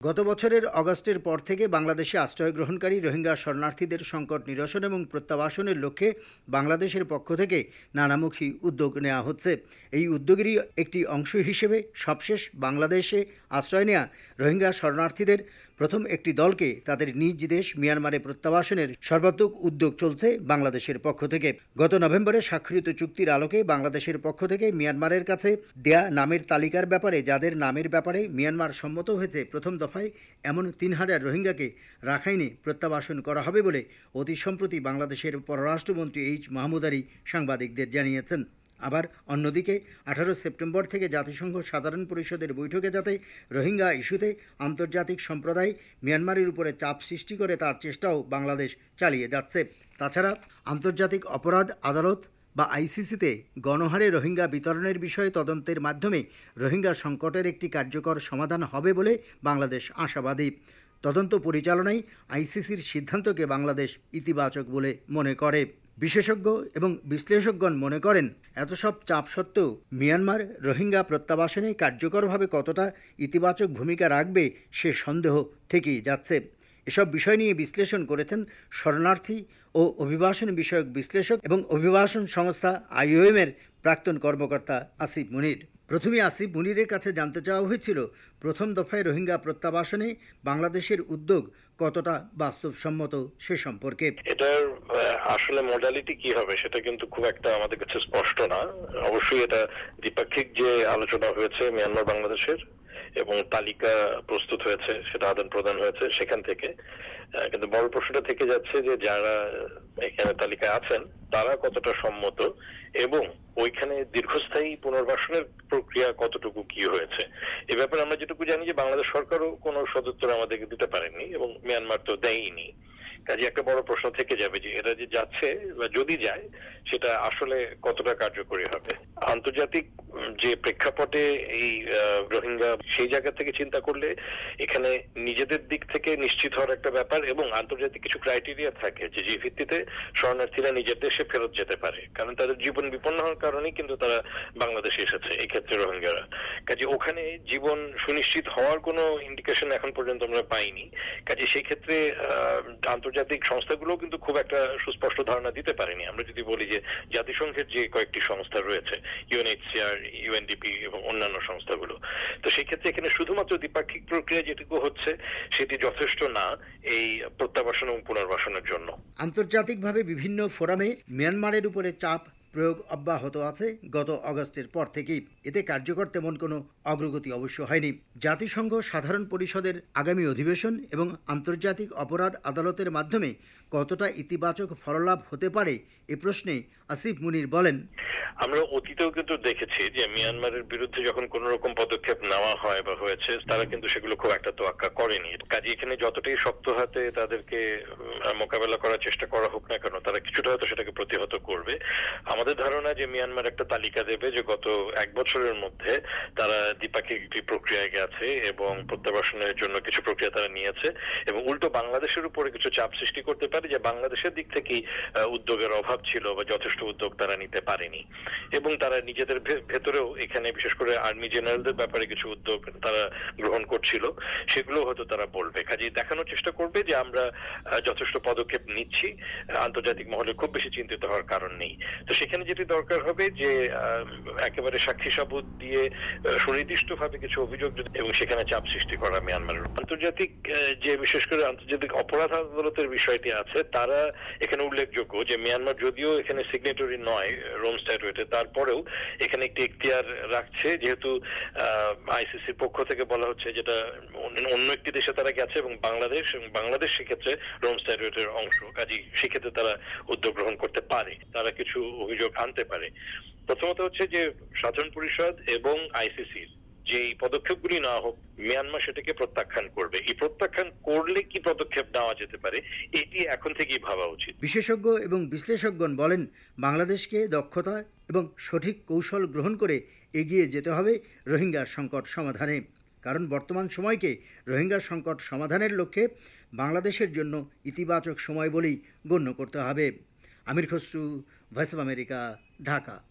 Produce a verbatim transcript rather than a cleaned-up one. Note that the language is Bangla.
গত বছরের অগাস্টের পর থেকে বাংলাদেশে আশ্রয় গ্রহণকারী রোহিঙ্গা শরণার্থীদের সংকট নিরসন এবং প্রত্যাবাসনের লক্ষ্যে বাংলাদেশের পক্ষ থেকে নানামুখী উদ্যোগ নেওয়া হচ্ছে। এই উদ্যোগেরই একটি অংশ হিসেবে সবশেষ বাংলাদেশে আশ্রয় নেওয়া রোহিঙ্গা শরণার্থীদের প্রথম একটি দলকে তাদের নিজ দেশ মিয়ানমারে প্রত্যাবাসনের সর্বাত্মক উদ্যোগ চলছে বাংলাদেশের পক্ষ থেকে। গত নভেম্বরে স্বাক্ষরিত চুক্তির আলোকে বাংলাদেশের পক্ষ থেকে মিয়ানমারের কাছে দেয়া নামের তালিকার ব্যাপারে যাদের নামের ব্যাপারে মিয়ানমার সম্মত হয়েছে, প্রথম দফায় এমন তিন হাজার রোহিঙ্গাকে রাখাইনে প্রত্যাবাসন করা হবে বলে অতি সম্প্রতি বাংলাদেশের পররাষ্ট্রমন্ত্রী এইচ মাহমুদ আলী সাংবাদিকদের জানিয়েছেন। আবার অন্যদিকে আঠারো সেপ্টেম্বর থেকে জাতিসংঘ সাধারণ পরিষদের বৈঠকে যাতে রোহিঙ্গা ইস্যুতে আন্তর্জাতিক সম্প্রদায় মিয়ানমারের উপরে চাপ সৃষ্টি করে তার চেষ্টাও বাংলাদেশ চালিয়ে যাচ্ছে। তাছাড়া আন্তর্জাতিক অপরাধ আদালত বা আইসিসিতে গণহারে রোহিঙ্গা বিতরণের বিষয়ে তদন্তের মাধ্যমে রোহিঙ্গা সংকটের একটি কার্যকর সমাধান হবে বলে বাংলাদেশ আশাবাদী। তদন্ত পরিচালনায় আইসিসির সিদ্ধান্তকে বাংলাদেশ ইতিবাচক বলে মনে করে। বিশেষজ্ঞ এবং বিশ্লেষকগণ মনে করেন, এত সব চাপ সত্ত্বেও মিয়ানমার রোহিঙ্গা প্রত্যাবাসনে কার্যকরভাবে কতটা ইতিবাচক ভূমিকা রাখবে সে সন্দেহ থেকেই যাচ্ছে। এসব বিষয় নিয়ে বিশ্লেষণ করেছেন শরণার্থী ও অভিবাসন বিষয়ক বিশ্লেষক এবং অভিবাসন সংস্থা আইওএমের প্রাক্তন কর্মকর্তা আসিফ মুনির। প্রথমে আসিফ মুনিরের কাছে জানতে চাওয়া হয়েছিল, প্রথম দফায় রোহিঙ্গা প্রত্যাবাসনে বাংলাদেশের উদ্যোগ কতটা বাস্তবসম্মত সে সম্পর্কে। এটার আসলে মডালিটি কি হবে সেটা কিন্তু খুব একটা আমাদের কাছে স্পষ্ট না। অবশ্যই এটা দ্বিপাক্ষিক যে আলোচনা হয়েছে মিয়ানমার বাংলাদেশের এবং তালিকা প্রস্তুত হয়েছে, সেটা আদান প্রদান হয়েছে সেখান থেকে। কিন্তু বড় প্রশ্নটা থেকে যাচ্ছে যে যারা এখানে তালিকায় আছেন তারা কতটা সম্মত এবং ওইখানে দীর্ঘস্থায়ী পুনর্বাসনের প্রক্রিয়া কতটুকু কি হয়েছে এ ব্যাপারে আমরা যেটুকু জানি যে বাংলাদেশ সরকারও কোনো সদুত্তর আমাদেরকে দিতে পারেনি এবং মিয়ানমার তো দেয়নি। কাজে একটা বড় প্রশ্ন থেকে যাবে যে এরা যে যাচ্ছে বা যদি যায় সেটা আসলে কতটা কার্যকরী হবে। আন্তর্জাতিক যে প্রেক্ষাপটে এই রোহিঙ্গা সেই জায়গা থেকে চিন্তা করলে এখানে নিজেদের দিক থেকে নিশ্চিত হওয়ার একটা ব্যাপার এবং আন্তর্জাতিক কিছু ক্রাইটেরিয়া থাকে যে যে ভিত্তিতে শরণার্থীরা নিজের দেশে ফেরত যেতে পারে, কারণ তাদের জীবন বিপন্ন হওয়ার কারণেই কিন্তু তারা বাংলাদেশে এসেছে এই ক্ষেত্রে রোহিঙ্গারা। কাজে ওখানে জীবন সুনিশ্চিত হওয়ার কোনো ইন্ডিকেশন এখন পর্যন্ত আমরা পাইনি। কাজে সেই ক্ষেত্রে আন্তর্জাতিক সংস্থাগুলো কিন্তু খুব একটা সুস্পষ্ট ধারণা দিতে পারেনি। আমরা যদি বলি যে জাতিসংঘের যে কয়েকটি সংস্থা রয়েছে, ইউএনএইচসিআর, ইউএনডিপি এবং অন্যান্য সংস্থাগুলো, তো সেই ক্ষেত্রে এখানে শুধুমাত্র দ্বিপাক্ষিক প্রক্রিয়া যেটুকু হচ্ছে সেটি যথেষ্ট না এই প্রত্যাবাসন এবং পুনর্বাসনের জন্য। আন্তর্জাতিকভাবে বিভিন্ন ফোরামে মিয়ানমারের উপরে চাপ প্রয়োগ অব্যাহত আছে গত অগস্টের পর থেকেই। এতে কার্যকর তেমন কোনো অগ্রগতি অবশ্য হয়নি। জাতিসংঘ সাধারণ পরিষদের আগামী অধিবেশন এবং আন্তর্জাতিক অপরাধ আদালতের মাধ্যমে কতটা ইতিবাচক ফললাভ হতে পারে এ প্রশ্নে আসিফ মুনির বলেন, আমরা অতীতেও কিন্তু দেখেছি যে মিয়ানমারের বিরুদ্ধে যখন কোন রকম পদক্ষেপ নেওয়া হয় বা হয়েছে তারা কিন্তু সেগুলো খুব একটা তোয়াক্কা করেনি। কাজে এখানে যতটাই শক্ত হাতে তাদেরকে মোকাবেলা করার চেষ্টা করা হোক না কেন, তারা কিছুটা হয়তো সেটাকে প্রতিহত করবে। আমাদের ধারণা যে মিয়ানমার একটা তালিকা দেবে যে গত এক বছরের মধ্যে তারা দ্বিপাক্ষিক একটি প্রক্রিয়ায় গেছে এবং প্রত্যাবাসনের জন্য কিছু প্রক্রিয়া তারা নিয়েছে এবং উল্টো বাংলাদেশের উপরে কিছু চাপ সৃষ্টি করতে পারে যে বাংলাদেশের দিক থেকেই উদ্যোগের অভাব ছিল বা যথেষ্ট উদ্যোগ তারা নিতে পারেনি এবং তারা নিজেদের ভেতরেও এখানে বিশেষ করে আর্মি জেনারেলদের ব্যাপারে কিছু উদ্যোগ তারা গ্রহণ করছিল, সেগুলো হয়তো তারা বলবে। কাজে দেখানোর চেষ্টা করবে যে আমরা যথেষ্ট পদক্ষেপ নিচ্ছি, আন্তর্জাতিক মহলে খুব বেশি চিন্তিত হওয়ার কারণ নেই। তো সেখানে যেটি দরকার হবে যে একেবারে সাক্ষী সাবুত দিয়ে সুনির্দিষ্টভাবে কিছু অভিযোগ এবং সেখানে চাপ সৃষ্টি করা মিয়ানমারের। আন্তর্জাতিক যে বিশেষ করে আন্তর্জাতিক অপরাধ আদালতের বিষয়টি আছে, তারা এখানে উল্লেখযোগ্য যে মিয়ানমার যদিও এখানে সিগনেটরি নয় রোম স্ট্যাটুয়েটে, তারপরেও এখানে একটি এখতিয়ার রাখছে, যেহেতু আইসিসির পক্ষ থেকে বলা হচ্ছে যেটা অন্য একটি দেশে তারা গেছে এবং বাংলাদেশ এবং বাংলাদেশ সেক্ষেত্রে রোম স্ট্যাটুয়েটের অংশ। কাজেই সেক্ষেত্রে তারা উদ্যোগ গ্রহণ করতে পারে, তারা কিছু অভিযোগ আনতে পারে। প্রথমত হচ্ছে যে সাধারণ পরিষদ এবং আইসিসির যে পদক্ষেপগুলি নেওয়া হোক, মিয়ানমার সেটাকে প্রত্যাখ্যান করবে। এই প্রত্যাখ্যান করলে কি পদক্ষেপ নেওয়া যেতে পারে এটি এখন থেকেই ভাবা উচিত। বিশেষজ্ঞ এবং বিশ্লেষকগণ বলেন, বাংলাদেশকে দক্ষতা এবং সঠিক কৌশল গ্রহণ করে এগিয়ে যেতে হবে রোহিঙ্গা সংকট সমাধানে। কারণ বর্তমান সময়কে রোহিঙ্গা সংকট সমাধানের লক্ষ্যে বাংলাদেশের জন্য ইতিবাচক সময় বলেই গণ্য করতে হবে। Amir Khasru, Voice of America, Dhaka.